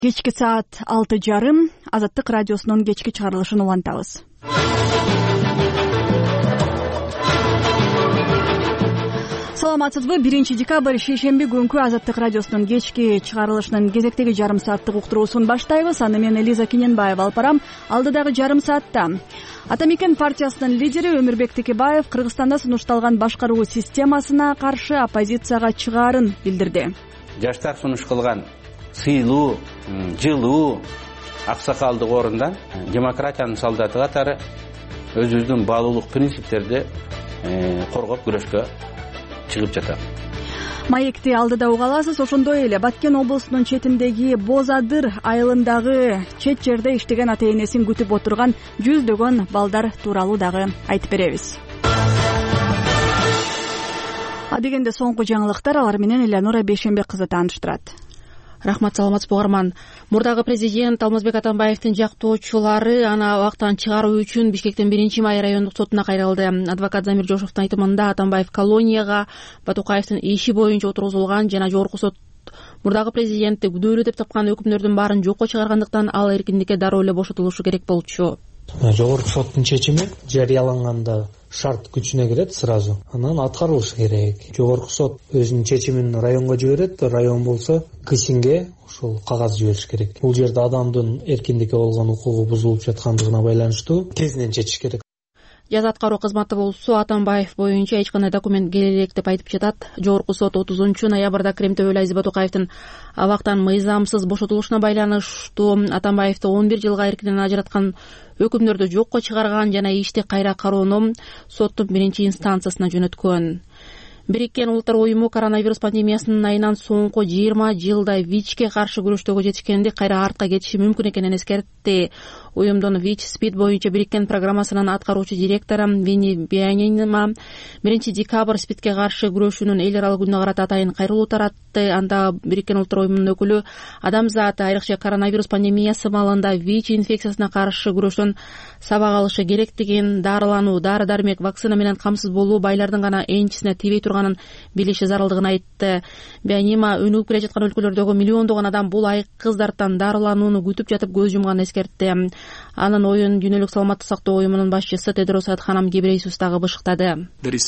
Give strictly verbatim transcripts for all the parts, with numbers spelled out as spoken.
Кечки саат алты жарым Азаттык радиосунун кечки чыгарылышын улантабыз. Саламатсызбы? биринчи декабрь шейшемби күнкү Азаттык радиосунун кечки чыгарылышынын кезектеги жарым сааттык уктуруусун баштайбыз. Аны мен Элиза Кененбаева алып барам. Алдыдагы жарым саатта Ата мекен партиясынын лидери Өмүрбек Текебаев Кыргызстанда сунушталган башкаруу системасына каршы оппозицияга чыгаарын билдирди. Жаштар сунуш кылган сыйлуу, жылуу, аксакалдык орунда демократиянын солдаты катары өзүбүздүн баалуулук принциптерди коргоп күрөшкө чыгып жатат. Маекти алдыда уга аласыз. Ошондой эле Баткен облусунун четиндеги Боз Адыр айылындагы чет жерде иштеген ата энесин күтүп отурган жүздөгөн балдар тууралуу дагы айтып беребиз. А дегенде соңку жаңылыктар, алар менен Элеонора Бейшембек кызы тааныштырат. Рахмат, саламатсызбы угарман. Мурдагы президент Алмазбек Атамбаевдин жактоочулары аны абактан чыгаруу үчүн Бишкектин биринчи май райондук сотуна кайрылды. Адвокат Замир Жошовдун айтымында Атамбаев колонияга Батукаевдин иши боюнча отургузулган жана жогорку сот мурдагы президентти күдөлүү деп тапкан өкүмдөрдүн баарын жокко чыгаргандыктан ал эркиндикке дароо эле бошотулушу керек болчу. Жогорку соттун чечими жарыяланганда шарт күчүнө кирет сразу, анан аткарылышы керек. Жогорку сот өзүнүн чечимин районго жиберет, район болсо КСИНге ошол кагаз жибериш керек. Бул жерде адамдын эркиндикке болгон укугу бузулуп жаткандыгына байланыштуу тезинен чечиш керек. Жаза аткаруу кызматы болсо Атамбаев боюнча эч кандай документ керек элек деп айтып жатат. Жогорку сот отузунчу ноябрда Кремтөбөлү Азиз Батукаевдин абактан мыйзамсыз бошотулушуна байланыштуу Атамбаевди он бир жылга эркинен ажыраткан өкүмдөрдү жокко чыгарган жана ишти кайра кароону соттун биринчи инстанциясына жөнөткөн. Бириккен Улуттар уюму коронавирус пандемиясынын айынан соңку жыйырма жылда ВИЧке каршы күрөштөгө жетишкенди кайра артка кетиши мүмкүн экенин эскертти. Уюмдун ВИЧ СПИД боюнча бириккен программасынын аткаруучу директору Вини Бианима биринчи декабрь СПИДке каршы күрөшүүнүн эл аралык күнүнө карата атайын кайрылуу таратты. Анда Бириккен Улуттар уюмунун өкүлү адамзат айрыкча коронавирус пандемиясы маалында ВИЧ инфекциясына каршы күрөштөн сабак алышы керектигин, дарылануу, дары-дармек, вакцина менен камсыз болуу байлардын гана энчисине тийбей турганын билиши зарылдыгын айтты. Бианима өнүгүп келе жаткан өлкөлөрдөгү миллиондогон адам бул айкыздардан дарыланууну күтүп жатып көз жумганын эскертти. Анын оюн Дүйнөлүк саламаттык сактоо уюмунун башчысы Тедрос Адханам Гебрейсус дагы бышыктады.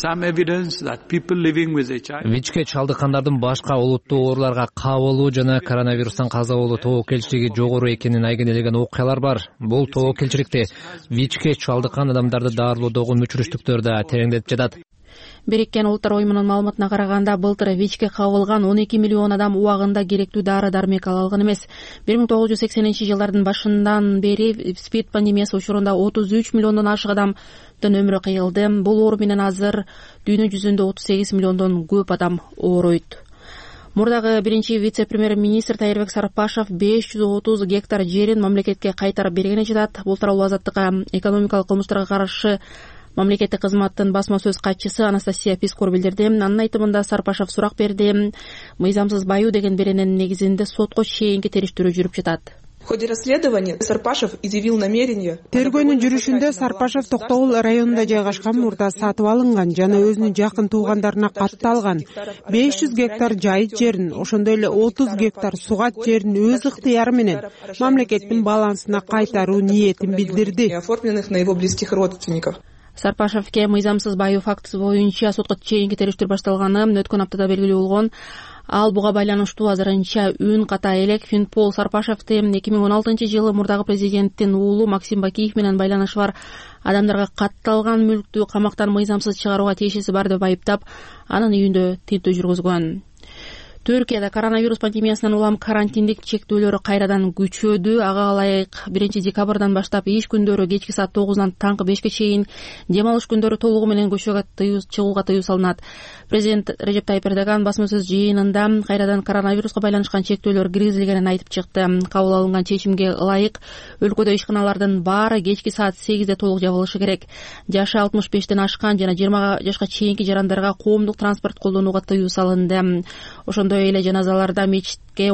ВИЧке чалдыккандардын башка олуттуу ооруларга кабылуу жана коронавирустан каза болуу тобокелчилиги жогору экенин айгинелеген окуялар бар. Бул тобокелчиликти ВИЧке чалдыккан адамдарды дарылоодогу мүчүрүштүктөр да тереңдетип жатат. Бириккен Улуттар уюмунун маалыматына караганда былтыр ВИЧке кабылган он эки миллион адам убагында керектүү дары-дармек ала алган эмес. бир миң тогуз жүз сексенинчи жылдардын башынан бери СПИД пандемиясы учурунда отуз үч миллиондон ашык адамдын өмүрү кыйылды. Бул оору менен азыр дүйнө жүзүндө отуз сегиз миллиондон көп адам ооруйт. Мурдагы биринчи вице-премьер-министр Тайырбек Сарпашев беш жүз отуз гектар жерин мамлекетке кайтарып бергени жатат. Бул тууралуу Азаттыкка экономикалык кылмыштарга каршы мамлекеттик кызматтын басма сөз катчысы Анастасия Пискор билдирди. Анын айтымында Сарпашев сурак берди. Мыйзамсыз баюу деген берененин негизинде сотко чейинки териштирүү жүрүп жатат. В ходе расследования Сарпашев изъявил намерение. Тергөөнүн жүрүшүндө Сарпашев Токтогул районунда жайгашкан мурда сатып алынган жана өзүнүн жакын туугандарына катталган беш жүз гектар жайыт жерин, ошондой эле отуз гектар сугат жерин өз ыктыяры менен мамлекеттин балансына кайтаруу ниетин билдирди. Оформленных на его близких родственников. Сарпашевке мыйзамсыз баюу фактысы боюнча сотко чейинки териштирүү башталганы өткөн аптада белгилүү болгон. Ал буга байланыштуу азырынча үн ката элек. Финпол Сарпашевти эки миң он алтынчы жылы мурдагы президенттин уулу Максим Бакиев менен байланышы бар адамдарга катталган мүлктү камактан мыйзамсыз чыгарууга тиешеси бар деп айыптап, анын үйүндө тинтүү жүргүзгөн. Түркияда коронавирус пандемиясынан улам карантиндик чектөөлөр кайрадан күчөдү. Ага ылайык биринчи декабрдан баштап иш күндөрү кечки саат тогуздан таңкы бешке чейин, дем алыш күндөрү толугу менен көчөгө чыгууга тыюу салынат. Президент Режеп Тайип Эрдоган басма сөз жыйынында кайрадан коронавируска байланышкан чектөөлөр киргизилгенин айтып чыкты. Кабыл алынган чечимге ылайык өлкөдө ишканалардын баары кечки саат сегизде толук жабылышы керек. Жашы алтымыш бештен ашкан жана жыйырма жашка чейинки жарандарга коомдук транспорт колдонууга тыюу салынды. Ошондой эле жаназаларда мечитке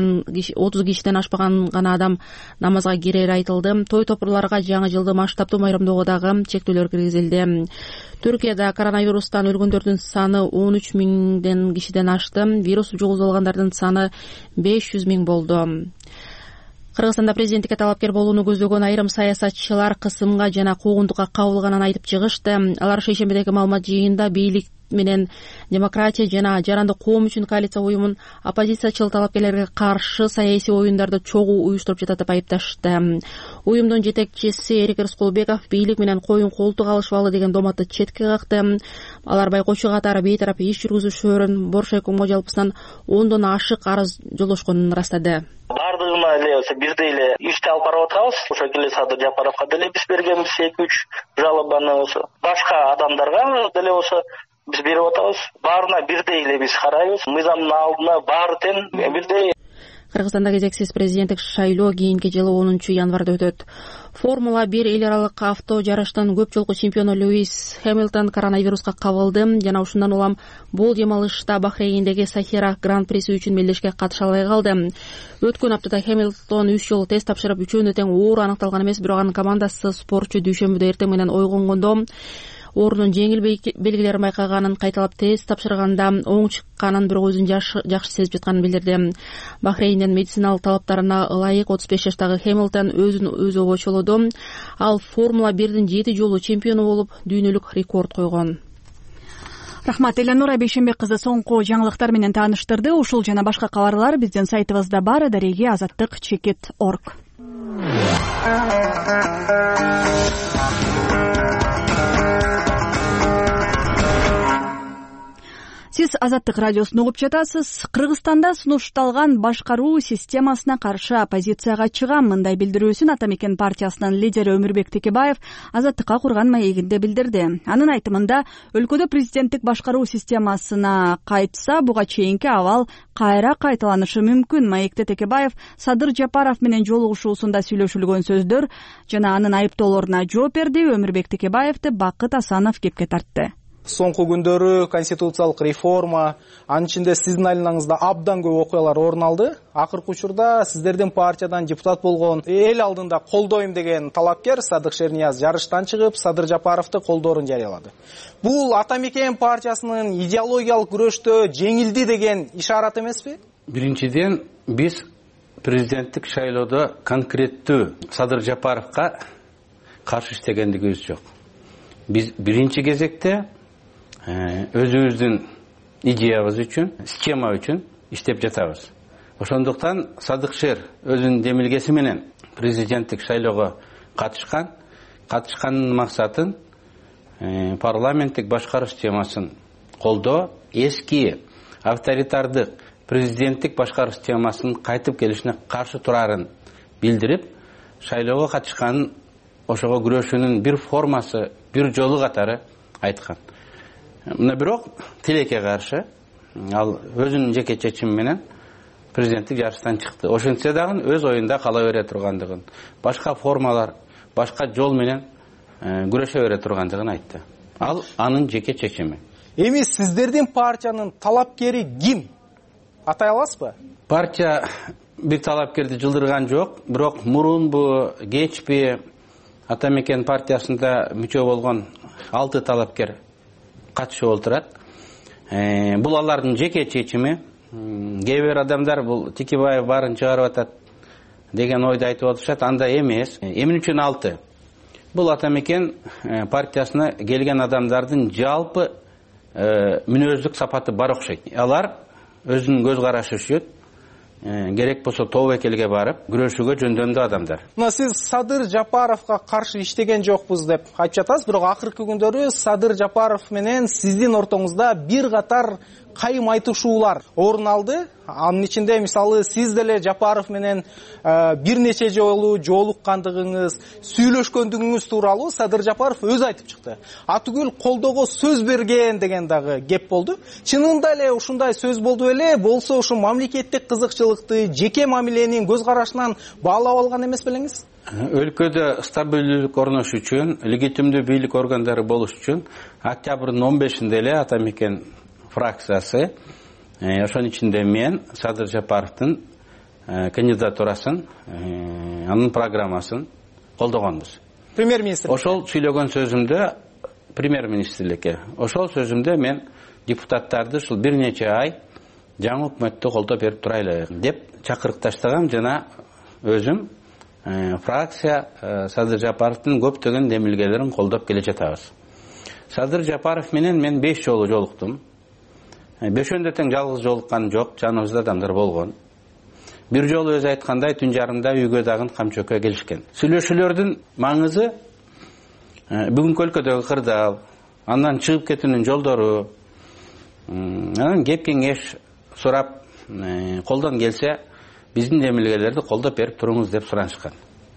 отуз кишиден ашпаган гана адам намазга кирери айтылды. Той топурларга жаңы жылды масштабтуу майрамдоого дагы чектөөлөр киргизилди. Түркияда коронавирустан өлгөндөрдүн саны он үч миңден кишиден ашты. Вирус жугузуп алгандардын саны беш жүз миң болду. Кыргызстанда президенттикке талапкер болууну көздөгөн айрым саясатчылар кысымга жана куугунтукка кабылганын айтып чыгышты. Алар шейшембидеги маалымат жыйынында бийлик менен демократия жана жарандык коом үчүн коалиция уюмун оппозициячыл талапкерлерге каршы саясий оюндарды чогуу уюштуруп жатат деп айыпташты. Уюмдун жетекчиси Эрик Рыскулбеков бийлик менен коюн колтук алышпалы деген доматты четке какты. Алар байкоочу катары бейтарап иш жүргүзүшөрүн Боршайкомго жалпысынан ондон ашык арыз жолдошконун ырастады. Бардыгына эле бирдей эле ишти алып барып атабыз. Ошол эле Садыр Жапаровго деле биз бергенбиз эки үч жалобаны, ошо башка адамдарга деле ошо биз берип атабыз. Баарына бирдей эле биз карайбыз. Мыйзамдын алдына баары тең бирдей. Кыргызстанда кезексиз президенттик шайлоо кийинки жылы онунчу январда өтөт. Формула бир эл аралык авто жарыштын көп жолку чемпиону Льюис Хэмилтон коронавируска кабылды жана ушундан улам бул демалышта Бахрейндеги Сахира гран-приси үчүн мелдешке катыша албай калды. Өткөн аптада Хэмилтон үч жолу тест тапшырып, үчөөнү тең оор аныкталган эмес, бирок анын командасы спортчу дүйшөмбүдө эртең менен ойгонгондо оорунун жеңил белгилерин байкаганын, кайталап тест тапшырганда оң чыкканын, бирок өзүн жакшы сезип жатканын билдирди. Бахрейндин медициналык талаптарына ылайык отуз беш жаштагы Хэмилтон өзүн өзү обочолоду. Ал Формула бирдин жети жолу чемпиону болуп, дүйнөлүк рекорд койгон. Рахмат, Эленура Бейшембек кызы соңку жаңылыктар менен тааныштырды. Ушул жана башка кабарлар биздин сайтыбызда бар. Дареги азаттык чекит точка орг. Сиз Азаттык радиосун угуп жатасыз. Кыргызстанда сунушталган башкаруу системасына каршы оппозицияга чыгам. Мындай билдирүүсүн Ата Мекен партиясынын лидери Өмүрбек Текебаев Азаттыкка курган маегинде билдирди. Анын айтымында, өлкөдө президенттик башкаруу системасына кайтса, буга чейинки абал кайра кайталанышы мүмкүн. Маекте Текебаев Садыр Жапаров менен жолугушуусунда сүйлөшүлгөн сөздөр жана анын айыптоолоруна жооп берди. Өмүрбек Текебаевди Бакыт Асанов кепке тартты. Соңку күндөрү конституциялык реформа, анын ичинде сиздин айланаңызда абдан көп окуялар орун алды. Акыркы учурда сиздердин партиядан депутат болгон, эл алдында колдойм деген талапкер Садык Шернияз жарыштан чыгып, Садыр Жапаровду колдоорун жарыялады. Бул Ата Мекен партиясынын идеологиялык күрөштө жеңилди деген ишарат эмеспи? Биринчиден, биз президенттик шайлоодо конкреттүү Садыр Жапаровго каршы иштегендигибиз жок. Биз биринчи кезекте өзүбүздүн идеябыз үчүн, схема үчүн иштеп жатабыз. Ошондуктан Садык Шер өзүнүн демилгеси менен президенттик шайлоого катышкан, катышканын максатын парламенттик башкаруу системасын колдоо, эски авторитардык президенттик башкаруу системасынын кайтып келишине каршы турарын билдирип, шайлоого катышканын, ошого күрөшүүнүн бир формасы, бир жолу катары айткан. Мына бирок тилекке каршы ал өзүнүн жеке чечими менен президенттик жарыштан чыкты. Ошентсе дагы өз оюнда кала бере тургандыгын, башка формалар, башка жол менен күрөшө бере тургандыгын айтты. Ал анын жеке чечими. Эми сиздердин партиянын талапкери ким? Атай аласызбы? Партия бир талапкерди жылдырган жок, бирок мурунбу, кечпи Ата Мекен партиясында мүчө болгон алты талапкер катышып отурат. Бул алардын жеке чечими. Кээ бир адамдар бул Текебаев баарын чыгарып атат деген ойду айтып атышат. Андай эмес. Эмне үчүн алты? Бул Ата Мекен партиясына келген адамдардын жалпы мүнөздүк сапаты бар окшойт. Алар өзүнүн көз карашы үчүн керек болсо тобокелге барып күрөшүүгө жөндөмдүү адамдар. Мына сиз Садыр Жапаровго каршы иштеген жокпуз деп айтып жатасыз, бирок акыркы күндөрү Садыр Жапаров менен сиздин ортоңузда бир катар кайым айтышуулар орун алды. Анын ичинде мисалы сиз деле Жапаров менен бир нече жолу жолуккандыгыңыз, сүйлөшкөндүгүңүз тууралуу Садыр Жапаров өзү айтып чыкты. Атүгүл колдоого сөз берген деген дагы кеп болду. Чынында эле ушундай сөз болду эле, болсо ушу мамлекеттик кызыкчылыкты, жеке мамиленин көз карашынан баалап алган эмес белеңиз? Өлкөдө стабилдүүлүк орнош үчүн, легитимдүү бийлик органдары болуш үчүн октябрдын он бешинде эле Ата Мекен фракциясы, ошонун ичинде мен Садыр Жапаровдун кандидатурасын, анын программасын колдогонбуз. Премьер-министр. Ошол сүйлөгөн сөзүмдө премьер-министрликке, ошол сөзүмдө мен депутаттарды ушул бир нече ай жаңы өкмөттү колдоп берип турайлы деп чакырык таштагам жана өзүм фракция Садыр Жапаровдун көптөгөн демилгелерин колдоп келе жатабыз. Садыр Жапаров менен мен беш жолу жолуктум. Бешөндө тең жалгыз жолуккан жок, жаныбызда адамдар болгон. Бир жолу өзү айткандай түн жарымда үйгө дагы камчөккө келишкен. Сүйлөшүүлөрдүн маңызы бүгүнкү өлкөдөгү кырдаал, андан чыгып кетүүнүн жолдору, анан кеп кеңеш сурап, колдон келсе биздин демилгелерди колдоп берип туруңуз деп суранышкан.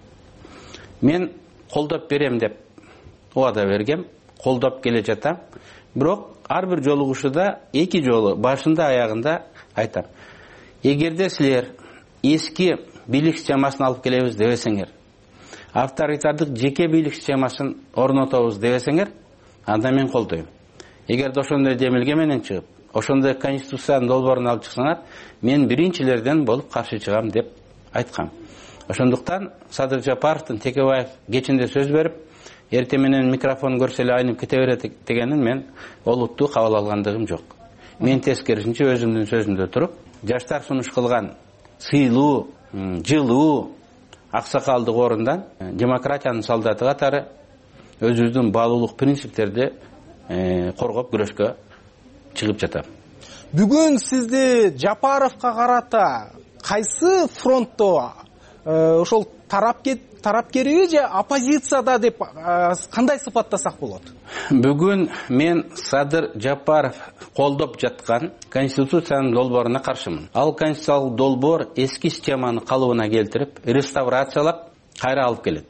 Мен колдоп берем деп убада бергем, колдоп келе жатам. Бирок ар бир жолугушуда эки жолу башында аягында айтам. Эгерде силер эски бийлик системасын алып келебиз дебесеңер, авторитардык жеке бийлик системасын орнотобуз дебесеңер, анда мен колдойм. Эгерде ошондой демилге менен чыгып, ошондой конституциянын долбоорун алып чыксаңар, мен биринчилерден болуп каршы чыгам деп айткам. Ошондуктан Садыр Жапаровдун Текебаев кечинде сөз берип, эртең менен микрофон көрсө эле айнып кете берет дегенин мен олуттуу кабыл алгандыгым жок. Мен тескерисинче өзүмдүн сөзүмдө туруп, жаштар сунуш кылган сыйлуу, жылуу, аксакалдык орундан демократиянын солдаты катары өзүбүздүн баалуулук принциптерди коргоп күрөшкө чыгып жатам. Бүгүн сизди Жапаровго карата кайсы фронтто, ошол тарапкерби же оппозицияда деп кандай сыпаттасак болот? Бүгүн мен Садыр Жапаров колдоп жаткан конституциянын долбооруна каршымын. Ал конституциялык долбоор эски системаны калыбына келтирип, реставрациялап, кайра алып келет.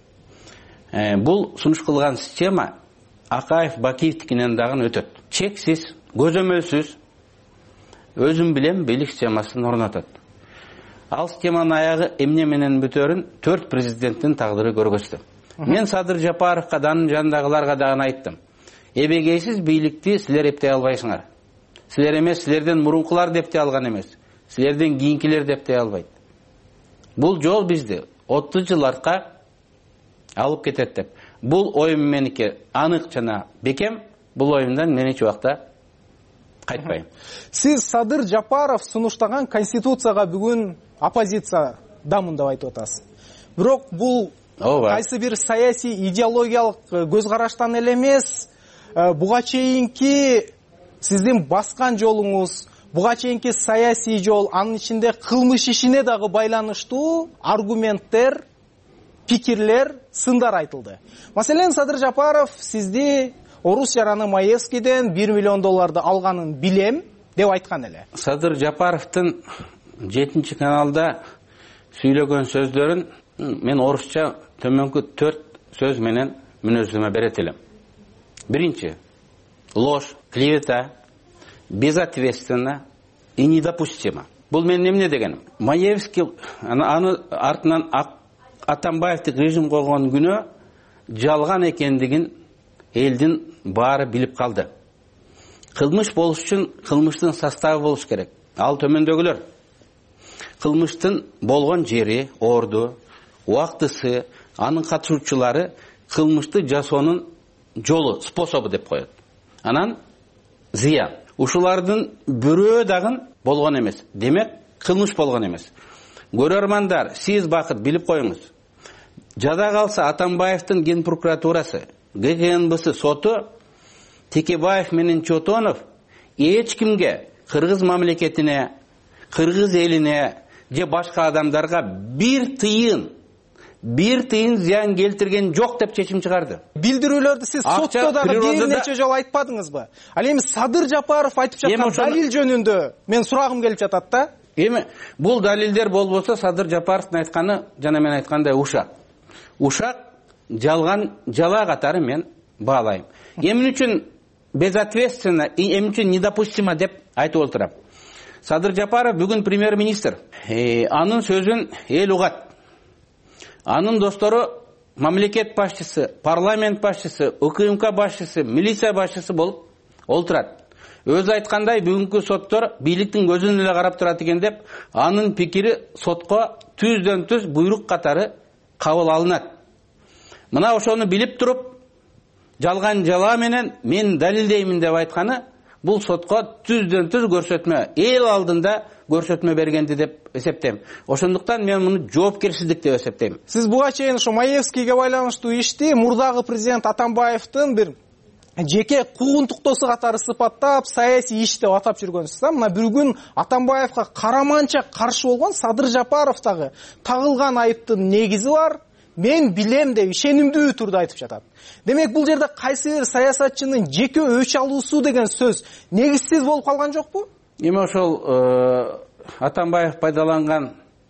Бул сунуш кылган система Акаев Бакиевдикинен дагы өтөт. Чексиз, көзөмөлсүз өзүм билем бийлик системасын орнотот. Ал системанын аягы эмне менен бүтөрүн төрт президенттин тагдыры көргөздү. Мен Садыр Жапаровго данын жанындагыларга дагы айттым. Эбегейсиз бийликти силер эптей албайсыңар. Силер эмес, силерден мурункулар дептей алган эмес. Силерден кийинкилер дептей албайт. Бул жол бизди отуз жыл артка алып кетет деп. Бул оюм меники анык жана бекем. Бул оюмдан мен эч убакта кайтпайм. Сиз Садыр Жапаров сунуштаган конституцияга бүгүн оппозициядамын деп айтып атасыз. Бирок бул кайсы бир саясий идеологиялык көз караштан эле эмес, буга чейинки сиздин баскан жолуңуз, буга чейинки саясий жол, анын ичинде кылмыш ишине дагы байланыштуу аргументтер, пикирлер, сындар айтылды. Маселен, Садыр Жапаров сизди Орус жараны Маевскийден бир миллион долларды алганын билем деп айткан эле. Садыр Жапаровдун жетинчи каналда сүйлөгөн сөздөрүн мен орусча төмөнкү төрт сөз менен мүнөздөмө берет элем. Биринчи, ложь, клевета, безответственно и недопустимо. Бул менин эмне дегеним? Маевский аны артынан Атамбаевдик режим койгон күнү жалган экендигин элдин баары билип калды. Кылмыш болуш үчүн кылмыштын составы болуш керек. Ал төмөндөгүлөр. Кылмыштын болгон жери, орду, убактысы, анын катышуучулары кылмышты жасоонун жолу, способу деп коет. Анан зыян. Ушулардын бирөө дагы болгон эмес. Демек, кылмыш болгон эмес. Көрөрмандар, сиз бакыт билип коюңуз. Жада калса Атамбаевдин ген прокуратурасы, Г К Н Б соту Текебаев менен Чотонов эч кимге, кыргыз мамлекетине, кыргыз элине же башка адамдарга бир тыйын, бир тыйын зыян келтирген жок деп чечим чыгарды. Билдирүүлөрдү сиз сотто дагы бир нече жолу айтпадыңызбы? Ал эми Садыр Жапаров айтып жаткан далил жөнүндө мен сурагым келип жатат да. Эми бул далилдер болбосо Садыр Жапаровдун айтканы жана мен айткандай ушак. Ушак жалган жала катары мен баалайм. Эмне үчүн безответственно и эмне үчүн недопустимо деп айтып отурам. Садыр Жапаров бүгүн премьер-министр. Э, анын сөзүн эл угат. Анын достору мамлекет башчысы, парламент башчысы, О К М К башчысы, милиция башчысы болуп олтурат. Өзү айткандай бүгүнкү соттор бийликтин көзүнө эле карап турат экен деп, анын пикири сотко түздөн түз буйрук катары кабыл алынат. Мына ошону билип туруп, жалган жала менен мен далилдеймин деп айтканы бул сотко түздөн түз көрсөтмө, эл алдында көрсөтмө бергенди деп эсептейм. Ошондуктан мен муну жоопкерчилик деп эсептейм. Сиз буга чейин ошо Маевскийге байланыштуу ишти мурдагы президент Атамбаевдин бир жеке куугунтуктоосу катары сыпаттап, саясий иш деп атап жүргөнсүз да. Мына бир күн Атамбаевга караманча каршы болгон Садыр Жапаров дагы тагылган айыптын негизи бар, мен билем деп ишенимдүү түрдө айтып жатат. Демек бул жерде кайсы бир саясатчынын жеке өч алуусу деген сөз негизсиз болуп калган жокпу? Эми ошол Атамбаев пайдаланган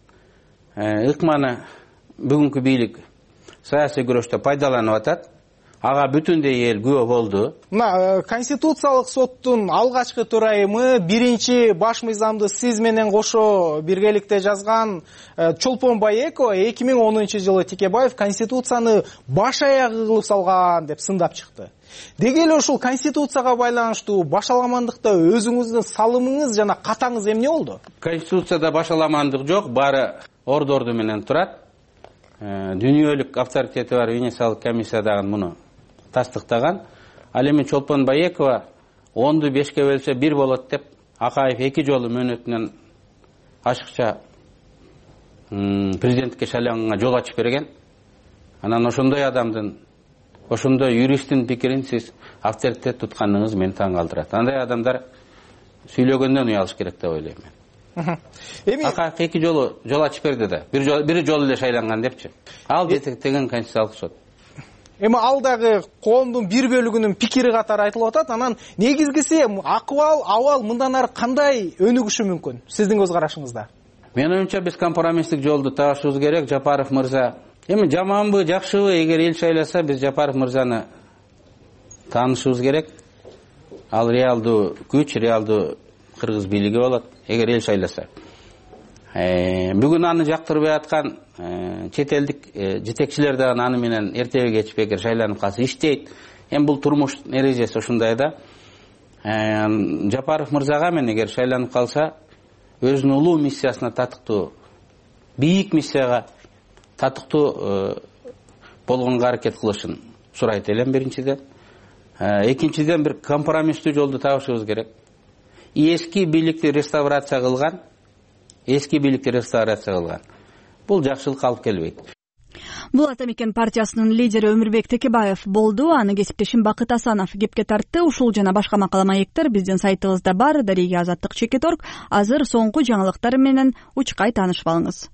ыкманы бүгүнкү бийлик саясий күрөштө пайдаланып атат. Ага бүтүндөй эл күбө болду. Мына Конституциялык соттун алгачкы төрайымы, биринчи баш мыйзамды сиз менен кошо биргеликте жазган Чолпон Байекова эки миң онунчу жылы Текебаев Конституцияны баш аягы кылып салган деп сындап чыкты. Деги эле ушул Конституцияга байланыштуу башаламандыкта өзүңүздүн салымыңыз жана катаңыз эмне болду? Конституцияда башаламандык жок, баары ордорду менен турат. Дүйнөлүк авторитети бар Венециялык комиссия дагы муну тастыктаган. Ал эми Чолпон Байекова онду бешке бөлсө бир болот деп Акаев эки жолу мөөнөтүнөн ашыкча президенттикке шайланганга жол ачып берген. Анан ошондой адамдын, ошондой юристтин пикирин сиз авторитет тутканыңыз мени таң калтырат. Андай адамдар сүйлөгөндөн уялыш керек деп ойлойм мен. Эми Акаев эки жолу жол ачып берди да, бир жол бир жолу эле шайланган депчи. Ал детектеген Конституциялык сот. Эми ал дагы коомдун бир бөлүгүнүн пикири катары айтылып атат. Анан негизгиси акыбал, абал мындан ары кандай өнүгүшү мүмкүн сиздин көз карашыңызда? Менин оюмча биз компромисстик жолду табышыбыз керек. Жапаров мырза эми жаманбы, жакшыбы, эгер эл шайласа, биз Жапаров мырзаны таанышыбыз керек. Ал реалдуу күч, реалдуу кыргыз бийлиги болот, эгер эл шайласа. Бүгүн аны жактырбай аткан чет элдик жетекчилер дагы аны менен эртеби кечпи эгер шайланып калса иштейт. Эми бул турмуш эрежеси ошондой да. Жапаров мырзага мен эгер шайланып калса, өзүнүн улуу миссиясына татыктуу, бийик миссияга татыктуу болгонго аракет кылышын сурайт элем биринчиден. Экинчиден бир компромисстүү жолду табышыбыз керек. Эски бийликти реставрация кылган, эски бийликти реставрация кылган. Бул жакшылык алып келбейт. Бул Атамекен партиясынын лидери Өмүрбек Текебаев болду. Аны кесиптешим Бакыт Асанов кепке тартты. Ушул жана башка макала маектер биздин сайтыбызда бар. Дареге Азаттык чекит орг. Азыр соңку жаңылыктар менен учкай таанышып алыңыз.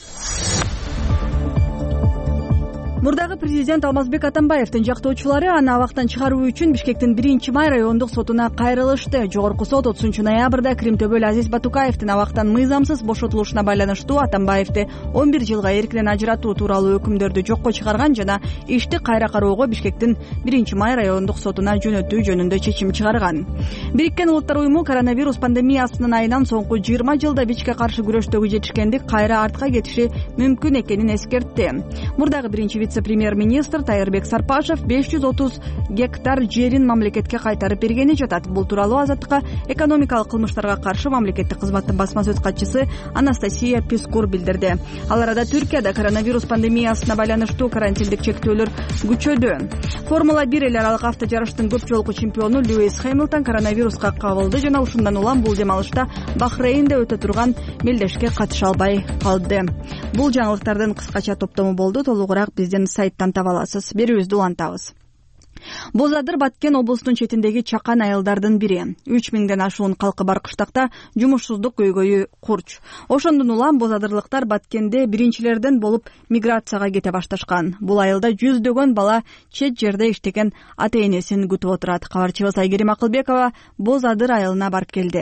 Мурдагы президент Алмазбек Атамбаевдин жактоочулары аны абактан чыгаруу үчүн Бишкектин биринчи май райондук сотуна кайрылышты. Жогорку сот отузунчу ноябрда Кримтөбөл Азиз Батукаевдин абактан мыйзамсыз бошотулушуна байланыштуу Атамбаевди он бир жылга эркинен ажыратуу тууралуу өкүмдөрдү жокко чыгарган жана ишти кайра кароого Бишкектин биринчи май райондук сотуна жөнөтүү жөнүндө чечим чыгарган. Бириккен Улуттар уюму коронавирус пандемиясынын айынан соңку жыйырма жылда ВИЧке каршы күрөштөгү жетишкендик кайра артка кетиши мүмкүн экенин эскертти. Мурдагы биринчи вице-премьер-министр Тайырбек Сарпашев беш жүз отуз гектар жерин мамлекетке кайтарып бергени жатат. Бул тууралуу Азаттыкка экономикалык кылмыштарга каршы мамлекеттик кызматтын басма сөз катчысы Анастасия Пискур билдирди. Ал арада Түркияда коронавирус пандемиясына байланыштуу карантиндик чектөөлөр күчөдү. Формула бир эл аралык авто жарыштын көп жолку чемпиону Льюис Хэмилтон коронавируска кабылды жана ушундан улам бул демалышта Бахрейнде өтө турган мелдешке катыша албай калды. Бул жаңылыктардын кыскача топтому болду. Толугураак биздин сайттан таба аласыз. Берүүбүздү улантабыз. Бозадыр Баткен облустун четиндеги чакан айылдардын бири. үч миңден ашуун калкы бар кыштакта жумушсуздук көйгөйү курч. Ошондон улам бозадырлыктар Баткенде биринчилерден болуп миграцияга кете башташкан. Бул айылда жүздөгөн бала чет жерде иштеген ата энесин күтүп отурат. Кабарчыбыз Айгерим Акылбекова Бозадыр айылына барып келди.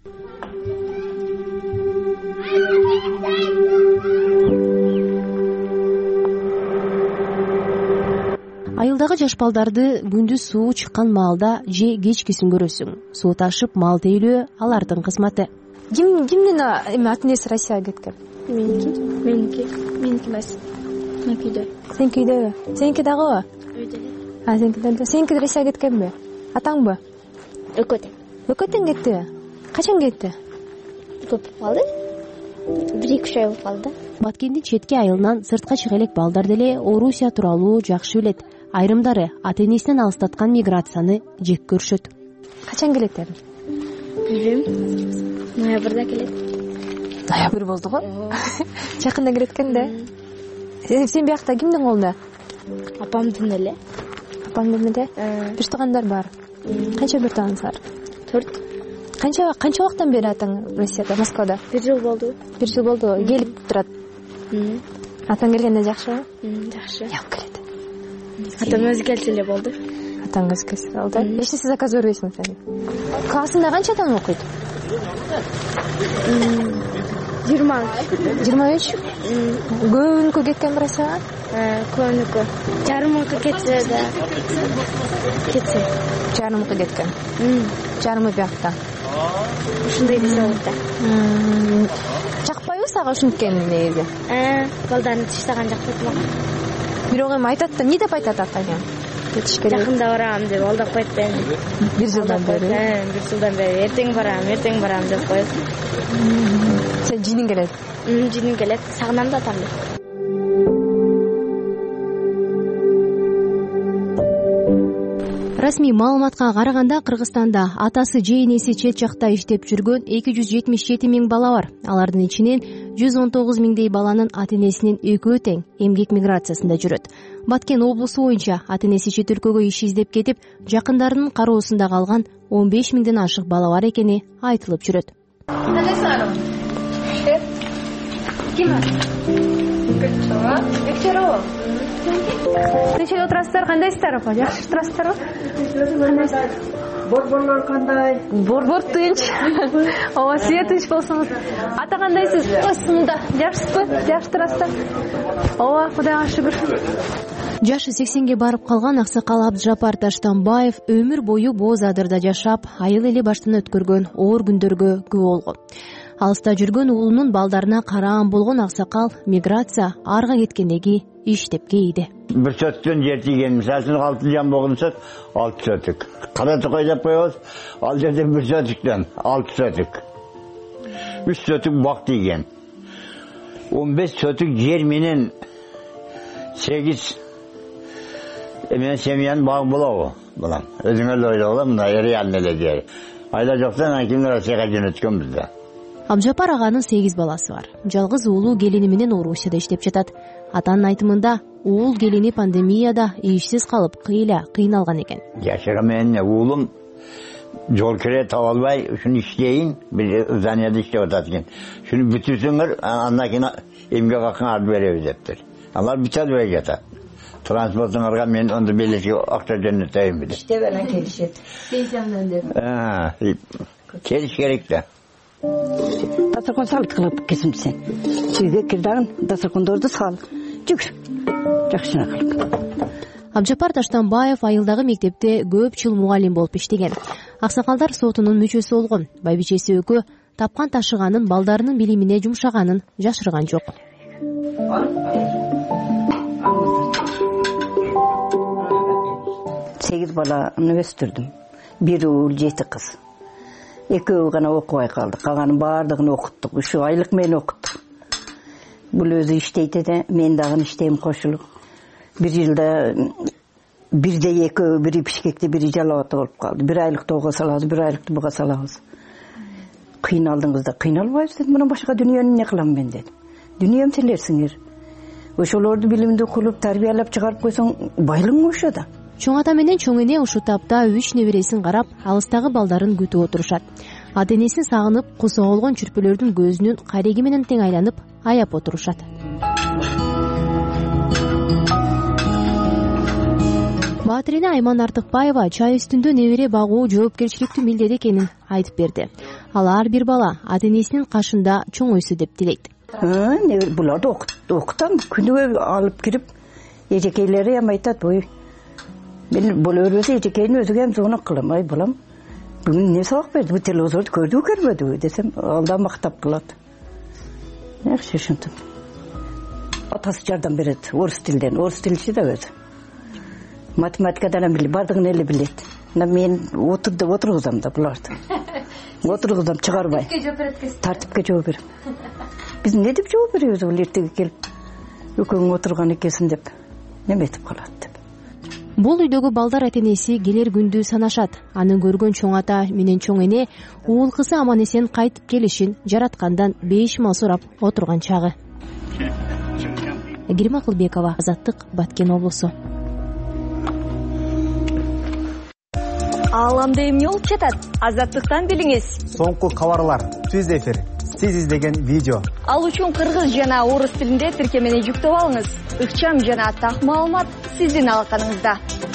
Айылдагы жаш балдарды күндүз суу чыккан маалда же кечкисин көрөсүң. Суу ташып мал тейлөө алардын кызматы. Ким кимдин эми ата энеси Россияга кеткен? Меники. Меники. Меники эмес. Меники үйдө. Сеники үйдөбү? Сеники дагыбы? Үйдө. А сеники дагы. Сеники Россияга кеткенби? Атаңбы? Экөөтөң. Экөөтөң кетти. Качан кетти? Көп калды. бир эки үч ай болуп калды. Баткендин четки айылынан сыртка чыга элек балдар деле Орусия тууралуу жакшы билет. Айрымдары ата энесинен алыстаткан миграцияны жек көрүшөт. Качан келет эми? Билбейм. Ноябрда келет. Ноябрь болду го. Жакында келет экен да. Сен биякта кимдин колунда? Апамдын эле. Апамдын эле? Бир туугандар бар. Канча бир тууганыңыз бар? Төрт. Канча канча убакыттан бери атаң Россияда, Москвада? Бир жыл болду. Бир жыл болду. Келип турат. Атаң келгенде жакшыбы? Жакшы. Жак келет. Атам өзү келсе эле болду. Атаң өзү келсе болду. Эч нерсе заказ бербейсиңби сен? Классында канча адам окуйт? жыйырма жыйырма үч. Көбүнүкү кеткен Россияга? Көбүнүкү. Жарым мыңкы кетсе да. Кетсе. Жарым мыңкы кеткен. Жарымы биякта. Ушундай десе болот да. Жакпайбы сага ушинткен негизи? Э, балдарын таштаган жакпайт мага. Бирок эми айтат да, эмне деп айтат атаң? Кетиш керек. Жакында барам деп алдап коет да эми. Бир жылдан бери. Э, бир жылдан бери эртең барам, эртең барам деп коет. Сен жиниң келет? Жиниң келет. Сагынам да атамды. Расмий маалыматка караганда Кыргызстанда атасы же энеси чет жакта иштеп жүргөн эки жүз жетимиш жети миң бала бар. Алардын ичинен жүз он тогуз миңдей баланын ата энесинин экөө тең эмгек миграциясында жүрөт. Баткен облусу боюнча ата энеси чет өлкөгө иш издеп кетип, жакындарынын кароосунда калган он беш миңден ашык бала бар экени айтылып жүрөт. Нече отурасыздар, кандайсыздар апа? Жакшы турасыздарбы? Борборлор кандай? Борбор тынч. Ооба, сиз тынч болсоңуз. Ата кандайсыз? Осунда. Жакшысызбы? Жакшы турасыздар. Ооба, Кудайга шүгүр. Жашы сексенге барып калган аксакал Абдыжапар Таштанбаев өмүр бою Боз Адырда жашап, айыл эли баштан өткөргөн оор күндөргө күбө болгон. Алыста жүргөн уулунун балдарына караан болгон аксакал миграция арга кеткендеги иштеп кейди. Бир сөттөн жер тийген, мисалы алты жан болгонсо алты сөтүк. Кара токой деп коебуз, ал жерде бир сөтүктөн алты сөтүк. үч сөтүк бак тийген. он беш сөтүк жер менен сегиз эмен семьянын багы болобу? Балам, өзүңөр эле ойлогула, мындай реально эле жер. Айда жоктон акимдер Россияга жөнөткөн бизде. Абдыжапар аганын сегиз баласы бар. Жалгыз уулу келини менен Орусияда иштеп жатат. Атанын айтымында, уул келини пандемияда ишсиз калып, кыйла кыйналган экен. Жашырга менен уулум жол кире таба албай, ушуну иштейин, бир зданияда иштеп атат экен. Шуну бүтүрсөңөр, андан кийин эмгек акын алып беребиз дептир. Алар бүт албай жатат. Транспортуңарга мен онда белешке акча жөнөтөйүн биде. İşte bana gelişet. Пенсиямдан деп. Келиш керек да. Дастархан салып кылып кесим сен. Чүйгө кирдагын дастархандарды сал. Жүгүр. Жакшына кылып. Абдыжапар Таштанбаев айылдагы мектепте көп жыл мугалим болуп иштеген. Аксакалдар сотунун мүчөсү болгон. Байбичеси экөө тапкан ташыганын балдарынын билимине жумшаганын жашырган жок. сегиз баланы өстүрдүм. Бир уул, жети кыз. Экөө гана окубай калды. Калганын баардыгын окуттук. Үч айлык менен окуттук. Бул өзү иштейт эде, мен дагы иштейм кошулуп. Бир жылда бирде экөө, бири Бишкекте, бири Жалал болуп калды. Бир айлыкты ого салабыз, бир айлыкты буга салабыз. Кыйналдыңыздар, кыйналбайбыз дедим. Мына башка дүйнөнү эмне кылам мен дедим. Дүйнөм силерсиңер. Ошолорду билимди кылып, тарбиялап чыгарып койсоң, байлыгың ошо да. Чоң ата менен чоң эне ушул тапта үч небересин карап, алыстагы балдарын күтүп отурушат. Ата энесин сагынып, кусоо болгон чүрпөлөрдүн көзүнүн кареги менен тең айланып, аяп отурушат. Баатирине Айман Артыкбаева чай үстүндө небере багуу жоопкерчиликтүү милдет экенин айтып берди. Ал ар бир бала ата энесинин кашында чоңойсу деп тилейт. Буларды окутам, күнүгө алып кирип, эжекейлери эми айтат, бой. Мен бул өрөсө эжекейин өзүгө эм зона кылам, ай балам. Бүгүн эмне сабак берди? Бул телевизорду көрдүбү, көрбөдүбү десем, алда мактап кылат. Жакшы ушинтип. Атасы жардам берет, орус тилден, орус тилчи да өзү. Математикадан билет, бардыгын эле билет. Мен отурду отургузам да буларды. Отургузам чыгарбай. Тартипке жооп берем. Биз эмне деп жооп беребиз бул эртеге келип? Экөөң отурган экенсиң деп. Неме этип калат деп. бул үйдөгү балдар ата энеси келер күндү санашат. Аны көргөн чоң ата менен чоң эне уул кызы аман эсен кайтып келишин жараткандан бейишмал сурап отурган чагы. Гирим Акылбекова, Азаттык, Баткен облусу. Ааламда эмне болуп жатат? Азаттыктан билиңиз. Соңку кабарлар, түз эфир, сиз издеген видео. Ал үчүн кыргыз жана орус тилинде тиркемени жүктөп алыңыз. Ыкчам жана так маалымат сиздин алаканыңызда.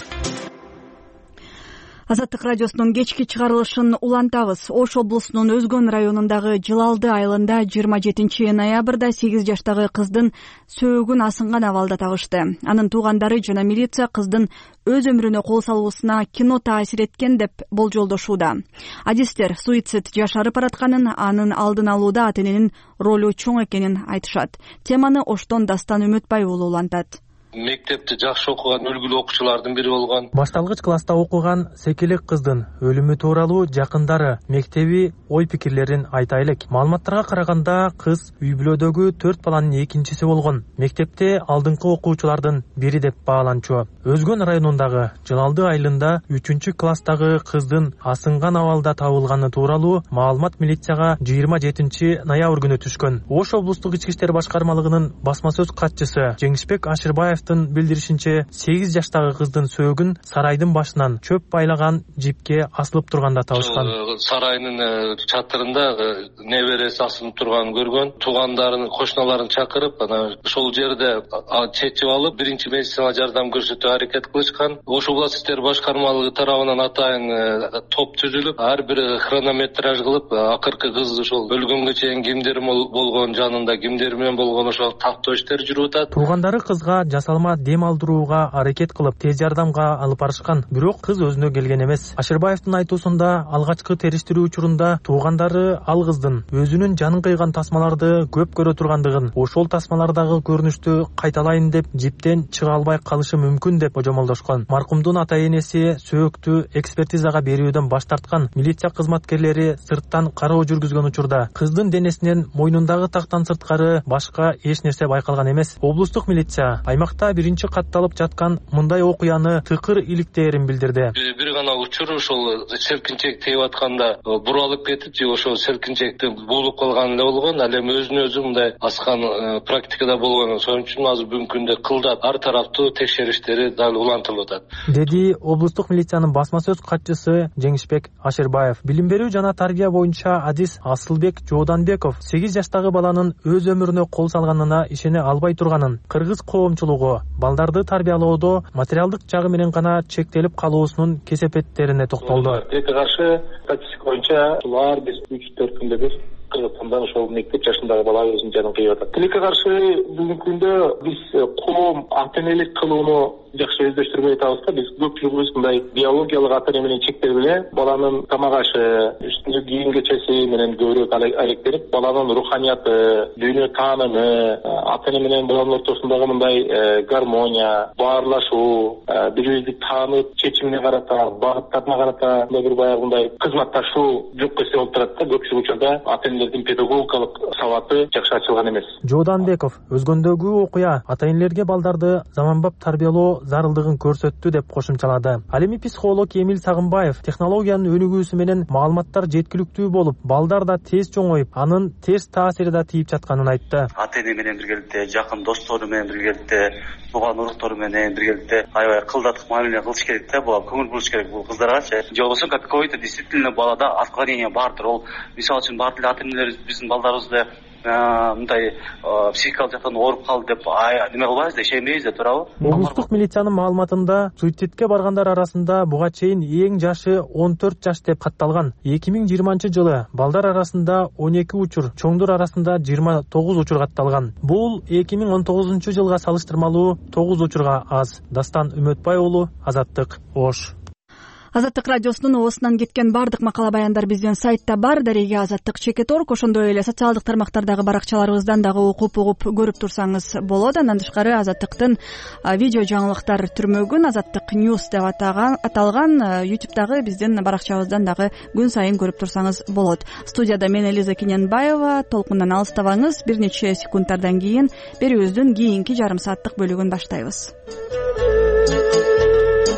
Азаттык радиосунун кечки чыгарылышын улантабыз. Ош облусунун Өзгөн районундагы Жылалды айылында жыйырма жетинчи ноябрда сегиз жаштагы кыздын сөөгүн асынган абалда табышты. Анын туугандары жана милиция кыздын өз өмүрүнө кол салуусуна кино таасир эткен деп болжолдошууда. Адистер суицид жашарып баратканын, анын алдын алууда ата эненин ролу чоң экенин айтышат. Теманы Оштон Дастан Үмүтбай уулу улантат. Мектепте жакшы окуган үлгүлүү окуучулардын бири болгон. Башталгыч класста окуган Секелек кыздын өлүмү тууралуу жакындары мектеби ой пикирлерин айтайлык. Маалыматтарга караганда кыз үй бүлөдөгү төрт баланын экинчиси болгон. Мектепте алдыңкы окуучулардын бири деп бааланчу. Өзгөн районундагы Жылалды айылында үчүнчү класстагы кыздын асынган абалда табылганы тууралуу маалымат милицияга жыйырма жетинчи ноябрь күнү түшкөн. Ош облустук ички иштер башкармалыгынын басма сөз катчысы Жеңишбек Ашырбаев билдиришинче, сегиз жаштагы кыздын сөөгүн сарайдын башынан чөп байлаган жипке асылып турганда табышкан. Сарайдын чатырында небереси асылып турганын көргөн. Туугандарын, кошуналарын чакырып, анан ошол жерде чечип алып, биринчи медицина жардам көрсөтүүгө аракет кылышкан. Ош областык иштер башкармалыгы тарабынан атайын топ түзүлүп, ар бир хронометраж кылып, акыркы кыз ошол өлгөнгө чейин кимдер болгон, жанында кимдер менен болгон ошол тактоо иштери жүрүп атат. Туугандары кызга жасалма дем алдырууга аракет кылып, тез жардамга алып барышкан, бирок кыз өзүнө келген эмес. Ашырбаевдин айтуусунда, алгачкы териштирүү учурунда туугандары ал кыздын өзүнүн жанын кыйган тасмаларды көп көрө тургандыгын, ошол тасмалардагы көрүнүштү кайталайын деп жиптен чыга албай калышы мүмкүн деп божомолдошкон. Маркумдун ата энеси сөөктү экспертизага берүүдөн баш тарткан. Милиция кызматкерлери сырттан кароо жүргүзгөн учурда кыздын денесинен мойнундагы тактан сырткары башка эч нерсе байкалган эмес. Облустук милиция аймакта биринчи катталып жаткан мындай окуяны тыкыр иликтээрин билдирди. Бир гана учур ошол селкинчек тийип атканда буралып кетип, же ошол селкинчекти буулуп калган эле болгон. Ал эми өзүнө өзү мындай аскан практикада болгон. Ошон үчүн азыр бүгүнкү күндө кылдап ар тараптуу текшериштери дал улантылып атат, деди облустук милициянын басма сөз катчысы Жеңишбек Ашырбаев. Билим берүү жана тарбия боюнча адис Асылбек Жооданбеков сегиз жаштагы баланын өз өмүрүнө кол салганына ишене албай турганын, кыргыз коомчулугу балдарды тарбиялоодо материалдык жагы менен гана чектелип калуусунун кесепеттерине токтолду. Тилекке каршы статистика боюнча ар бир үч төрт күндө бир Кыргызстанда ошол мектеп жашындагы бала өзүнүн жанын кыйып атат. Тилекке каршы бүгүнкү күндө биз коом ата энелик кылууну жакшы өздөштүрбөй атабыз да. Биз көпчүлүгүбүз мындай биологиялык ата эне менен чектелбей, баланын тамак ашы, үстүндө кийим кечеси менен көбүрөөк алектенип, баланын руханияты, дүйнө таанымы, ата эне менен баланын ортосундагы мындай гармония, баарлашуу, бири-бирибизди таанып, чечимине карата, багыттарына карата бир баягындай кызматташуу жок эсе болуп турат да. Көпчүлүк учурда ата энелердин педагогикалык сабаты жакшы ачылган эмес. Жооданбеков Өзгөндөгү окуя ата энелерге балдарды заманбап тарбиялоо зарылдыгын көрсөттү деп кошумчалады. Ал эми психолог Эмил Сагынбаев технологиянын өнүгүүсү менен маалыматтар жеткиликтүү болуп, балдар да тез чоңоюп, анын терс таасири да тийип жатканын айтты. Ата эне менен биргеликте, жакын достору менен биргеликте, тууган уруктору менен биргеликте аябай кылдатык мамиле кылыш керек да, буга көңүл буруш керек бул кыздаргачы. Же болбосо какой-то действительно балада отклонение бардыр. Ол мисалы үчүн баардык ата энелер биздин балдарыбызды мындай психикалык жактан ооруп калды деп неме кылбайбыз да, ишенбейбиз да, туурабы? Облустук милициянын маалыматында суицидке баргандар арасында буга чейин эң жашы он төрт жаш деп катталган. эки миң жыйырманчы жылы балдар арасында он эки учур, чоңдор арасында жыйырма тогуз учур катталган. Бул эки миң он тогузунчу жылга салыштырмалуу тогуз учурга аз. Дастан Үмөтбай уулу, Азаттык, Ош. Азаттык радиосунун оосунан кеткен бардык макала баяндар биздин сайтта бар. Дареге Азаттык чекит орг, ошондой эле социалдык тармактардагы баракчаларыбыздан дагы окуп угуп көрүп турсаңыз болот. Андан тышкары Азаттыктын видео жаңылыктар түрмөгүн Азаттык News деп аталган YouTube'дагы биздин баракчабыздан дагы күн сайын көрүп турсаңыз болот. Студияда мен Элиза Кененбаева. Толкундан алыстабаңыз. Бир нече секундтардан кийин берүүбүздүн кийинки жарым сааттык бөлүгүн баштайбыз.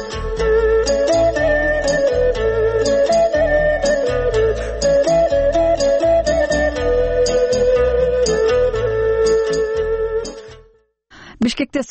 Бишкекте